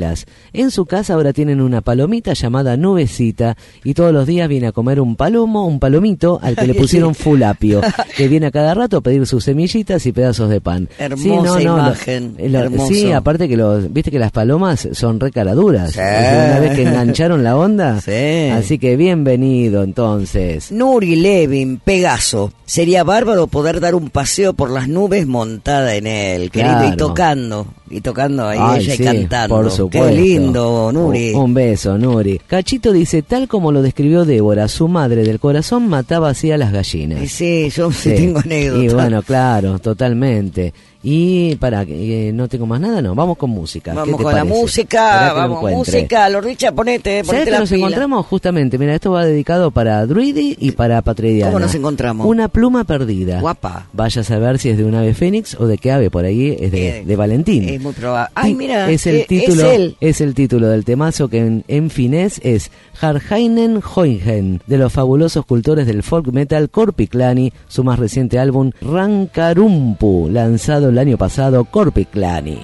abuelas. En su casa ahora tienen una palomita llamada Nubecita y todos los días viene a comer un palomo, un palomito al que le pusieron full apio, que viene a cada rato a pedir sus semillitas y pedazos de pan. Hermosa sí, no, no, imagen. Lo, lo, hermoso. Sí, aparte que los, viste que las palomas son re caraduras. Sí. Una vez que engancharon la onda. Sí. Así que bienvenido entonces. Nuri Levin, Pegaso. Sería bárbaro poder dar un paseo por las nubes montada en él, querido, Claro. y tocando, y tocando ahí Ay, ella sí, y cantando. por supuesto. Qué lindo, Nuri. Un, un beso, Nuri. Cachito dice, tal como lo describió Débora, su madre del corazón mataba así a las gallinas. Y sí, yo sí tengo anécdota. Y bueno, claro, totalmente. Y para, eh, no tengo más nada, no, vamos con música. ¿Qué Vamos te con la parece? música, Esperá que lo vamos, encuentre. música, lo Richard, ponete, ¿Sabés ponete que la nos pila. encontramos justamente? Mira, esto va dedicado para Druidi y para Patridiana. ¿Cómo nos encontramos? Una pluma perdida. Guapa. Vaya a saber si es de un ave fénix o de qué ave, por ahí es de, Eh, de Valentín. Es muy probable. Ay, mira, es el eh, título, es él. es el título del temazo que en, en finés es Harheinen Hoingen, de los fabulosos cultores del folk metal Korpiklani, su más reciente álbum Rankarumpu, lanzado el año pasado. Korpiklani.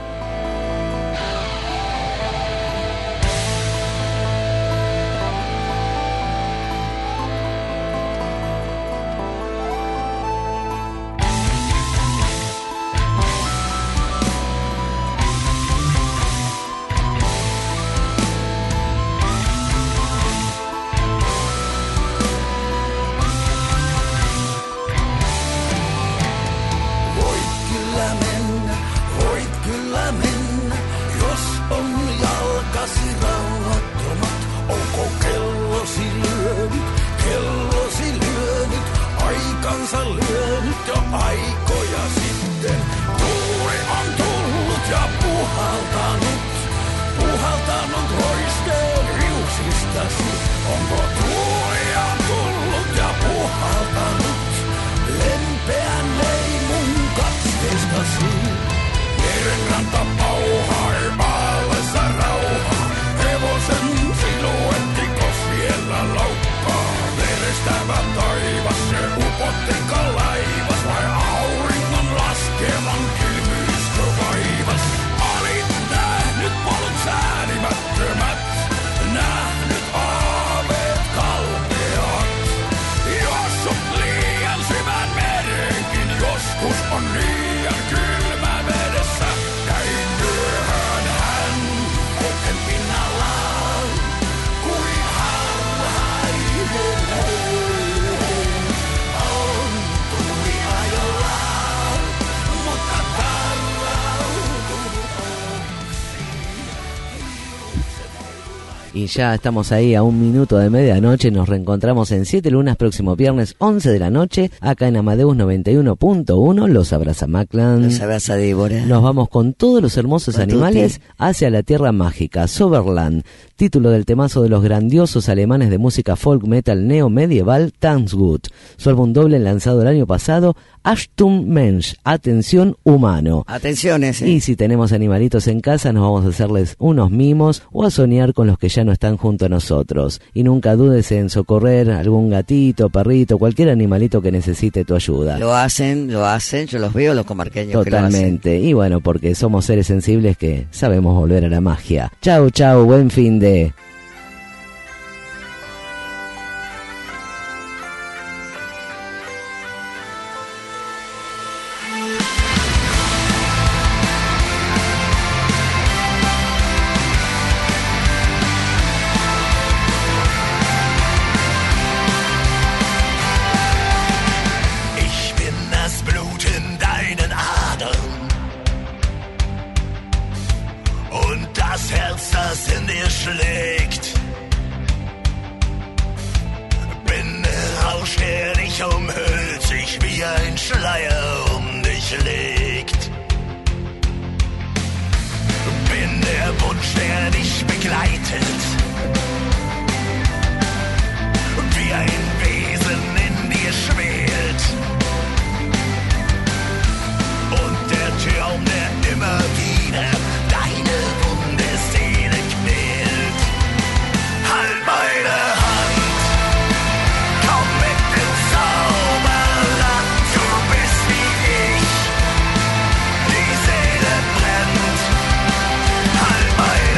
Voit kyllä mennä, voit kyllä mennä, jos on jalkasi rauhattomat. Onko kellosi lyönyt, kellosi lyönyt, aikansa lyönyt jo aikoja sitten. Tuuli on tullut ja puhaltanut, puhaltanut roisteen riuksistasi. Onko tuulia tullut ja puhaltanut, lempeän leimun katteestasi? Merenranta pauhai aallessa rauha, hevosen siluettiko siellä laukkaa? Verestävä taivas, se upottiko laivas vai auringon laskevan kylmyyskö vaivas? Olit nähnyt polut säälimättömät, nähnyt aaveet kalpeat. Juossut liian syvän merenkin, joskus on liian kylmä vedessä. Näin myöhään hän hetken pinnallaan, kuin harhainen höyhen. On tuli ajollaan, mutta tarrautunut Y ya estamos ahí a un minuto de medianoche. Nos reencontramos en Siete Lunas próximo viernes once de la noche acá en Amadeus noventa y uno punto uno. Los abraza Maclan. Los abraza Débora. Nos vamos con todos los hermosos Con animales Tuti. hacia la tierra mágica, Soberland, título del temazo de los grandiosos alemanes de música folk metal neo medieval Tanzgut. Su álbum doble lanzado el año pasado, Achtung Mensch, atención humano. Atención ese. Y si tenemos animalitos en casa, nos vamos a hacerles unos mimos o a soñar con los que ya no están junto a nosotros. Y nunca dudes en socorrer a algún gatito, perrito, cualquier animalito que necesite tu ayuda. Lo hacen, lo hacen, yo los veo, los comarqueños que lo hacen. Totalmente. Y bueno, porque somos seres sensibles que sabemos volver a la magia. Chau, chau, buen fin de... Ich bin das Blut in deinen Adern und das Herz, das in dir schlägt. Bin der Rausch, der dich umhüllt, sich wie ein Schleier um dich legt. Bin der Wunsch, der dich begleitet, wie ein Wesen in dir schwelt. Und der Traum, der immer wieder deine wunde Seele quält. Halt meine Hand, komm mit ins Zauberland. Du bist wie ich, die Seele brennt. Halt meine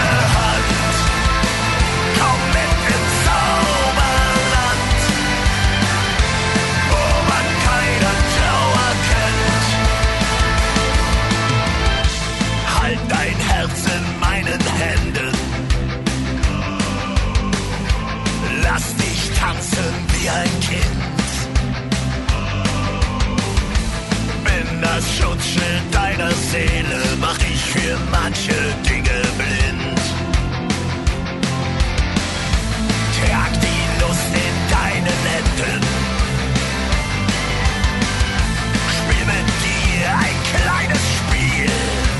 meiner Seele mach ich für manche Dinge blind. Trag die Lust in deine Lenden. Spiel mit dir ein kleines Spiel.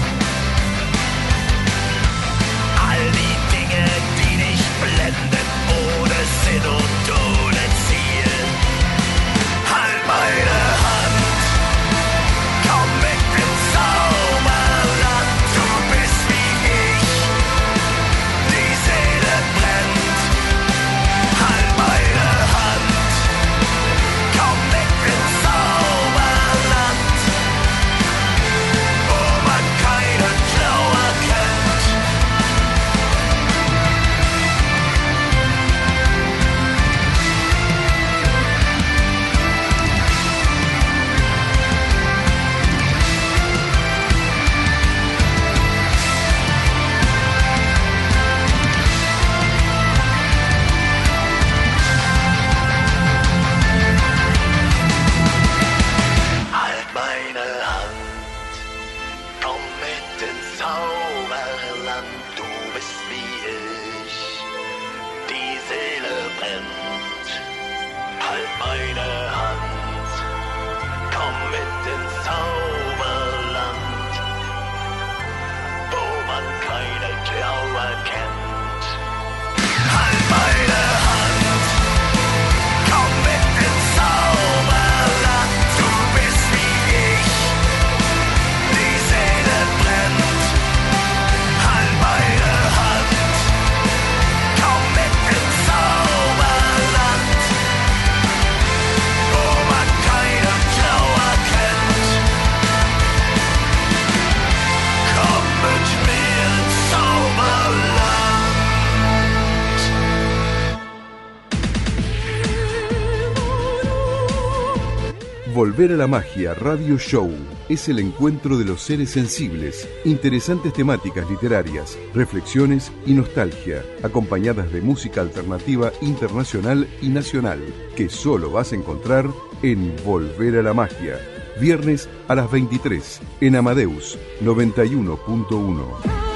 All die Dinge, die dich blenden, ohne Sinn und ohne Ziel. Halt meine Hand, komm mit ins Zauberland. Du bist wie ich, die Seele brennt. Halt meine Hand, komm mit ins Zauberland, wo man keinen Trauer kennt. Halt meine Hand, komm mit ins Zauberland, du bist wie ich, die Seele brennt. Halt meine Hand, komm mit ins Zauberland, wo man keine Trauer kennt. Halt meine Hand, komm mit ins Zauberland, du bist wie ich, die Seele brennt. Halt meine Hand, komm mit ins Zauberland, wo man keine Trauer kennt. Komm mit mir ins Zauberland. Volver a la Magia Radio Show es el encuentro de los seres sensibles, interesantes temáticas literarias, reflexiones y nostalgia, acompañadas de música alternativa internacional y nacional, que solo vas a encontrar en Volver a la Magia, viernes a las veintitrés, en Amadeus noventa y uno punto uno.